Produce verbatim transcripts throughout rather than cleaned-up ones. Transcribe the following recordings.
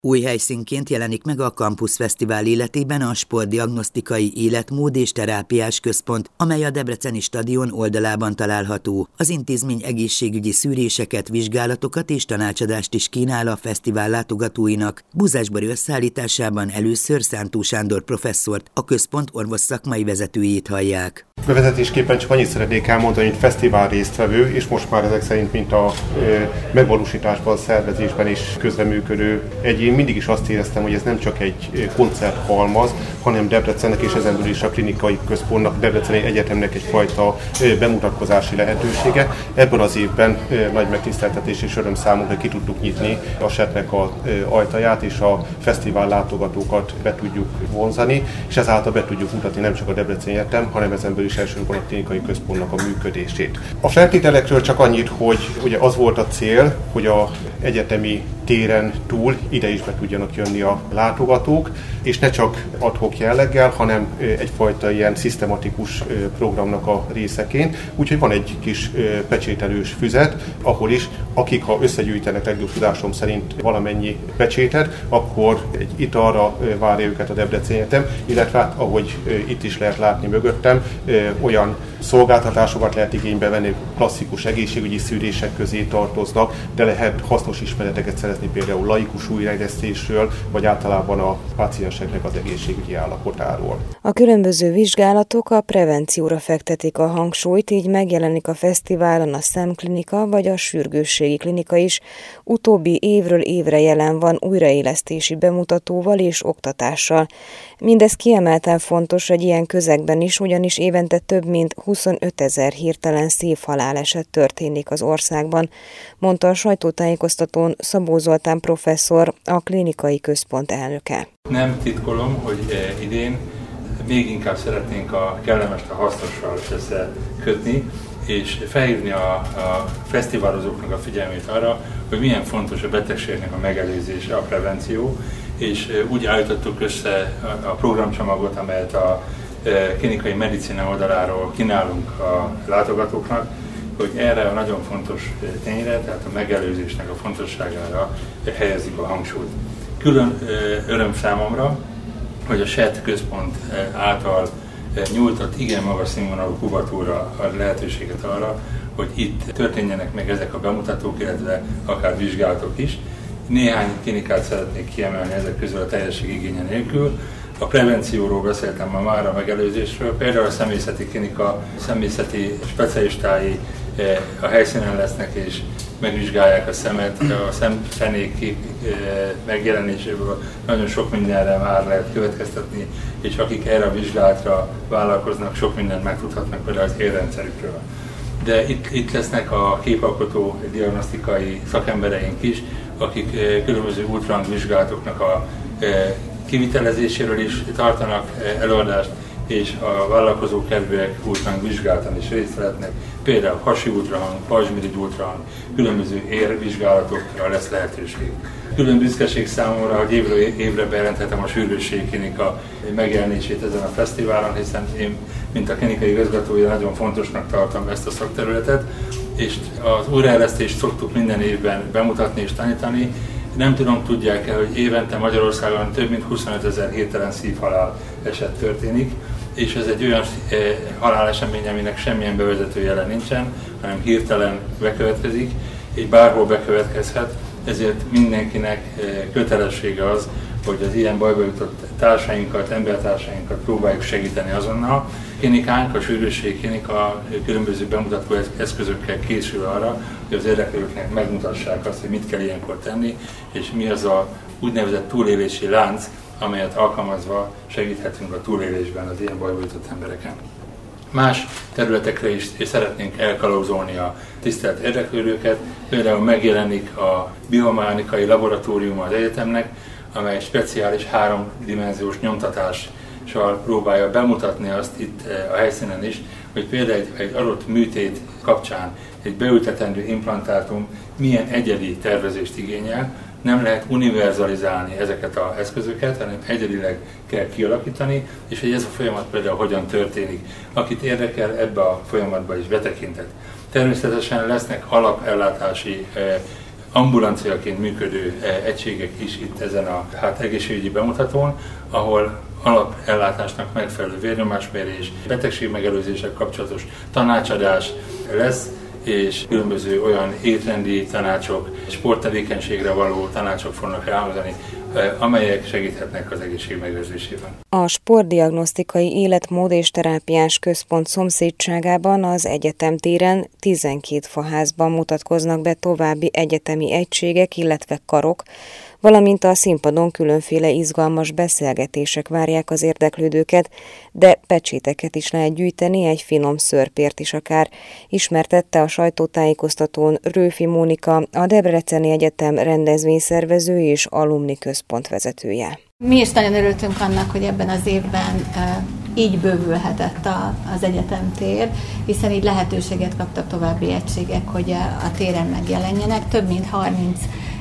Új helyszínként jelenik meg a Campus Fesztivál életében a Sportdiagnosztikai Életmód és Terápiás Központ, amely a Debreceni Stadion oldalában található. Az intézmény egészségügyi szűréseket, vizsgálatokat és tanácsadást is kínál a fesztivál látogatóinak. Búzásbari összeállításában először Szántó Sándor professzort, a központ orvos szakmai vezetőjét hallják. Bevezetésképpen csak annyit szeretnék elmondani, hogy fesztivál résztvevő, és most már ezek szerint, mint a e, megvalósításban, szervezésben is közreműködő egyén, mindig is azt éreztem, hogy ez nem csak egy koncerthalmaz, hanem Debrecennek és ezen belül is a klinikai központnak, Debreceni Egyetemnek egyfajta e, bemutatkozási lehetősége. Ebből az évben e, nagy megtiszteltetés és öröm számunkra, hogy ki tudtuk nyitni a setnek az e, ajtaját, és a fesztivál látogatókat be tudjuk vonzani, és ezáltal be tudjuk mutatni nem csak a Debreceni Egyetem, hanem ezen belül is elsősorban a klinikai központnak a működését. A feltételekről csak annyit, hogy ugye az volt a cél, hogy az egyetemi téren túl ide is be tudjanak jönni a látogatók, és ne csak ad-hoc jelleggel, hanem egyfajta ilyen szisztematikus programnak a részeként. Úgyhogy van egy kis pecsételős füzet, ahol is, akik ha összegyűjtenek legjobb tudásom szerint valamennyi pecsétet, akkor egy italra várja őket a Debreceni Egyetem, illetve hát, ahogy itt is lehet látni mögöttem, olyan szolgáltatásokat lehet igénybe venni, klasszikus egészségügyi szűrések közé tartoznak, de lehet hasznos ismereteket szerezni például laikus újraélesztésről, vagy általában a pácienseknek az egészségügyi állapotáról. A különböző vizsgálatok a prevencióra fektetik a hangsúlyt, így megjelenik a fesztiválon a szemklinika vagy a sürgősségi klinika is. Utóbbi évről évre jelen van újraélesztési bemutatóval és oktatással. Mindez kiemelten fontos egy ilyen közegben is, ugyanis évente több mint huszonötezer hirtelen szívhaláleset történik az országban, mondta a sajtótájékoztatón Szabó Zoltán professzor, a klinikai központ elnöke. Nem titkolom, hogy idén még inkább szeretnénk a kellemest a hasznossal összekötni, és felhívni a, a fesztiválozóknak a figyelmét arra, hogy milyen fontos a betegségnek a megelőzése, a prevenció, és úgy állítottuk össze a programcsomagot, amelyet a klinikai medicina oldaláról kínálunk a látogatóknak, hogy erre a nagyon fontos tényre, tehát a megelőzésnek a fontosságára helyezik a hangsúlyt. Külön öröm számomra, hogy a es e té központ által nyújtott igen magas színvonalú kubatúra ad lehetőséget arra, hogy itt történjenek meg ezek a bemutatók, illetve akár vizsgálatok is. Néhány klinikát szeretnék kiemelni ezek közül a teljesség igénye nélkül. A prevencióról beszéltem ma már, a megelőzésről, például a személyzeti klinika, személyzeti specialistái a helyszínen lesznek és megvizsgálják a szemet, a szemfenék megjelenéséből nagyon sok mindenre már lehet következtetni, és akik erre a vizsgálatra vállalkoznak, sok mindent megtudhatnak például az érrendszerükről. De itt, itt lesznek a képalkotó diagnosztikai szakembereink is, akik különböző ultrahangvizsgálatoknak a kivitelezéséről is tartanak előadást, és a vállalkozók kedvűek ultrahangvizsgálaton is részt vehetnek, például hasi ultrahang, pajzsmirigy ultrahang, különböző érvizsgálatokra lesz lehetőség. Külön büszkeség számomra, hogy évről évre bejelenthetem a sürgősségi klinika megjelenését ezen a fesztiválon, hiszen én, mint a klinikai igazgatója, nagyon fontosnak tartom ezt a szakterületet, és az újraélesztést szoktuk minden évben bemutatni és tanítani. Nem tudom, tudják-e, hogy évente Magyarországon több mint huszonötezer hirtelen szívhalál eset történik, és ez egy olyan e, halálesemény, aminek semmilyen bevezető jele nincsen, hanem hirtelen bekövetkezik, és bárhol bekövetkezhet, ezért mindenkinek e, kötelessége az, hogy az ilyen bajba jutott társainkat, embertársainkat próbáljuk segíteni azonnal. A klinikánk, a sürgősségi klinika különböző bemutató eszközökkel készül arra, hogy az érdeklődőknek megmutassák azt, hogy mit kell ilyenkor tenni, és mi az a úgynevezett túlélési lánc, amelyet alkalmazva segíthetünk a túlélésben az ilyen bajba jutott embereken. Más területekre is és szeretnénk elkalauzolni a tisztelt érdeklődőket, például megjelenik a biomechanikai laboratórium az egyetemnek, amely speciális háromdimenziós nyomtatással próbálja bemutatni azt itt a helyszínen is, hogy például egy, egy adott műtét kapcsán egy beültetendő implantátum milyen egyedi tervezést igényel. Nem lehet univerzalizálni ezeket az eszközöket, hanem egyedileg kell kialakítani, és hogy ez a folyamat például hogyan történik. Akit érdekel, ebbe a folyamatba is betekintett. Természetesen lesznek alapellátási ambulanciaként működő egységek is itt ezen a hát, egészségügyi bemutatón, ahol alapellátásnak megfelelő vérnyomásmérés, betegségmegelőzéssel kapcsolatos tanácsadás lesz, és különböző olyan étrendi tanácsok, sporttevékenységre való tanácsok fognak elhangzani, amelyek segíthetnek az egészség megőrzésében. A Sportdiagnosztikai Életmód és Terápiás Központ szomszédságában az egyetemtéren tizenkét faházban mutatkoznak be további egyetemi egységek, illetve karok, valamint a színpadon különféle izgalmas beszélgetések várják az érdeklődőket, de pecséteket is lehet gyűjteni, egy finom szörpért is akár, ismertette a sajtótájékoztatón Rőfi Mónika, a Debreceni Egyetem rendezvényszervező és alumni központ vezetője. Mi is nagyon örültünk annak, hogy ebben az évben így bővülhetett az egyetemtér, hiszen így lehetőséget kaptak további egységek, hogy a téren megjelenjenek. Több mint harminc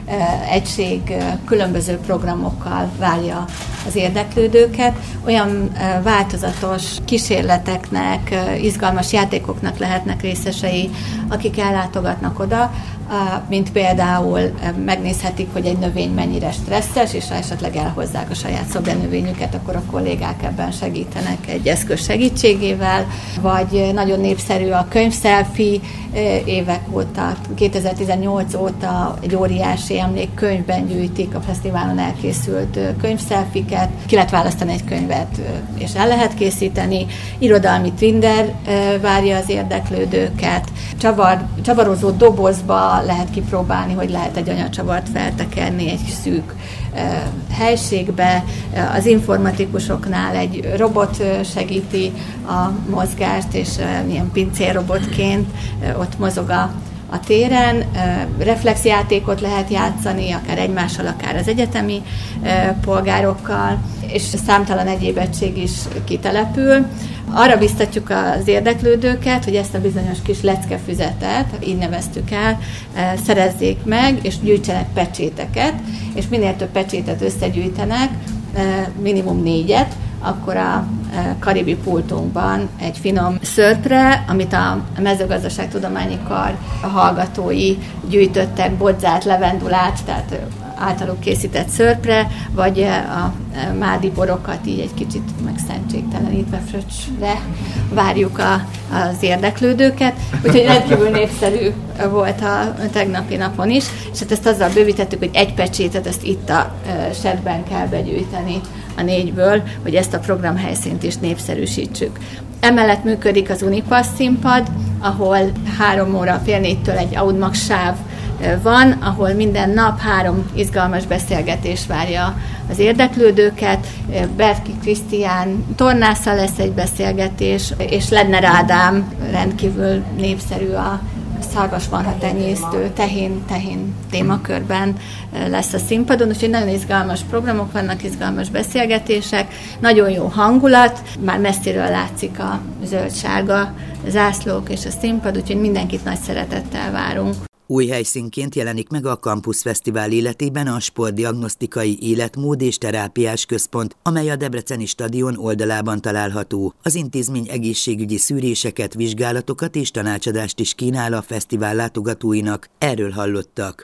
egység különböző programokkal várja az érdeklődőket. Olyan változatos kísérleteknek, izgalmas játékoknak lehetnek részesei, akik ellátogatnak oda, mint például megnézhetik, hogy egy növény mennyire stresszes, és ha esetleg elhozzák a saját szobanövényüket, akkor a kollégák ebben segítenek egy eszköz segítségével, vagy nagyon népszerű a könyvszelfi, évek óta, kétezer-tizennyolc óta egy óriási emlékkönyvben gyűjtik a fesztiválon elkészült könyvszelfiket, ki lehet választani egy könyvet, és el lehet készíteni, irodalmi Twinder várja az érdeklődőket, csavar, csavarozó dobozba lehet kipróbálni, hogy lehet egy anyacsavart feltekerni egy szűk helységbe. Az informatikusoknál egy robot segíti a mozgást, és ilyen pincérrobotként ott mozog a, a téren. Reflexjátékot lehet játszani, akár egymással, akár az egyetemi polgárokkal, és számtalan egyéb egység is kitelepül. Arra biztatjuk az érdeklődőket, hogy ezt a bizonyos kis leckefüzetet, így neveztük el, szerezzék meg, és gyűjtsenek pecséteket, és minél több pecsétet összegyűjtenek, minimum négyet, akkor a karibi pultunkban egy finom szörpre, amit a mezőgazdaságtudományi kar hallgatói gyűjtöttek, bodzát, levendulát, tehát általuk készített szörpre, vagy a mádi borokat így egy kicsit megszentségtelenítve fröccsre várjuk a, az érdeklődőket. Úgyhogy rendkívül népszerű volt a tegnapi napon is, és hát ezt azzal bővítettük, hogy egy pecsétet ezt itt a setben kell begyűjteni a négyből, hogy ezt a programhelyszínt is népszerűsítsük. Emellett működik az Unipass színpad, ahol három óra fél négytől egy Audmax sáv van, ahol minden nap három izgalmas beszélgetés várja az érdeklődőket. Berki Krisztián tornásszal lesz egy beszélgetés, és Ledner Ádám rendkívül népszerű a szarvasmarha tenyésztő, tehén, tehén témakörben lesz a színpadon, úgyhogy nagyon izgalmas programok vannak, izgalmas beszélgetések, nagyon jó hangulat, már messziről látszik a zöld-sárga zászlók és a színpad, úgyhogy mindenkit nagy szeretettel várunk. Új helyszínként jelenik meg a Campus Fesztivál életében a Sportdiagnosztikai Életmód és Terápiás Központ, amely a Debreceni Stadion oldalában található. Az intézmény egészségügyi szűréseket, vizsgálatokat és tanácsadást is kínál a fesztivál látogatóinak, erről hallottak.